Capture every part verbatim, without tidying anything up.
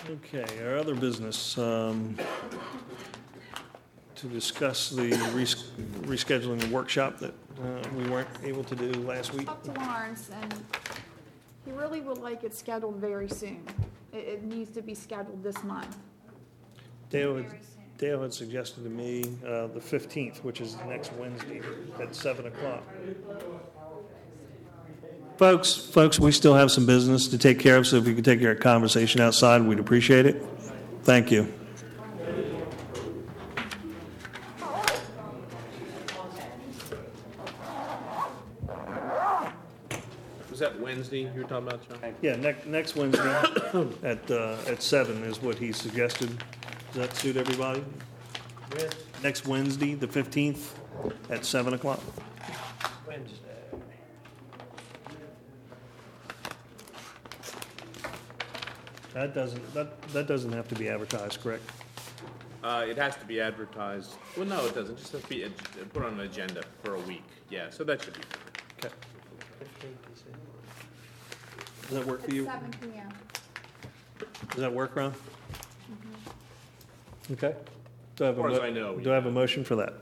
Okay, our other business, um, to discuss the res- rescheduling the workshop that uh, we weren't able to do last week. Talked to Lawrence, and he really would like it scheduled very soon. It, it needs to be scheduled this month. Dale had, Dale had suggested to me uh, the fifteenth, which is next Wednesday at seven o'clock. Folks, folks, we still have some business to take care of, so if you could take your conversation outside, we'd appreciate it. Thank you. Was that Wednesday you were talking about, John? Yeah, next, next Wednesday at, uh, at seven is what he suggested. Does that suit everybody? Next Wednesday, the fifteenth, at seven o'clock. Wednesday. That doesn't, that, that doesn't have to be advertised, correct? Uh, it has to be advertised. Well, no, it doesn't. It just has to be ag- put on an agenda for a week. Yeah, so that should be fine. Okay. fifteenth, you said? Does that work for At you? seven P M. Does that work, Ron? Okay. Do I have a As far as mo- I know, Do I have a motion for that?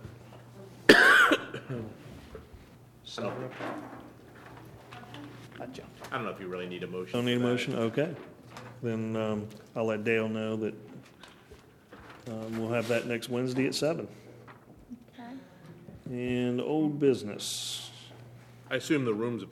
Seven o'clock. I jumped. I don't know if you really need a motion. Don't need a for that. motion? Okay. Then um, I'll let Dale know that um, we'll have that next Wednesday at seven. Okay. And old business. I assume the room's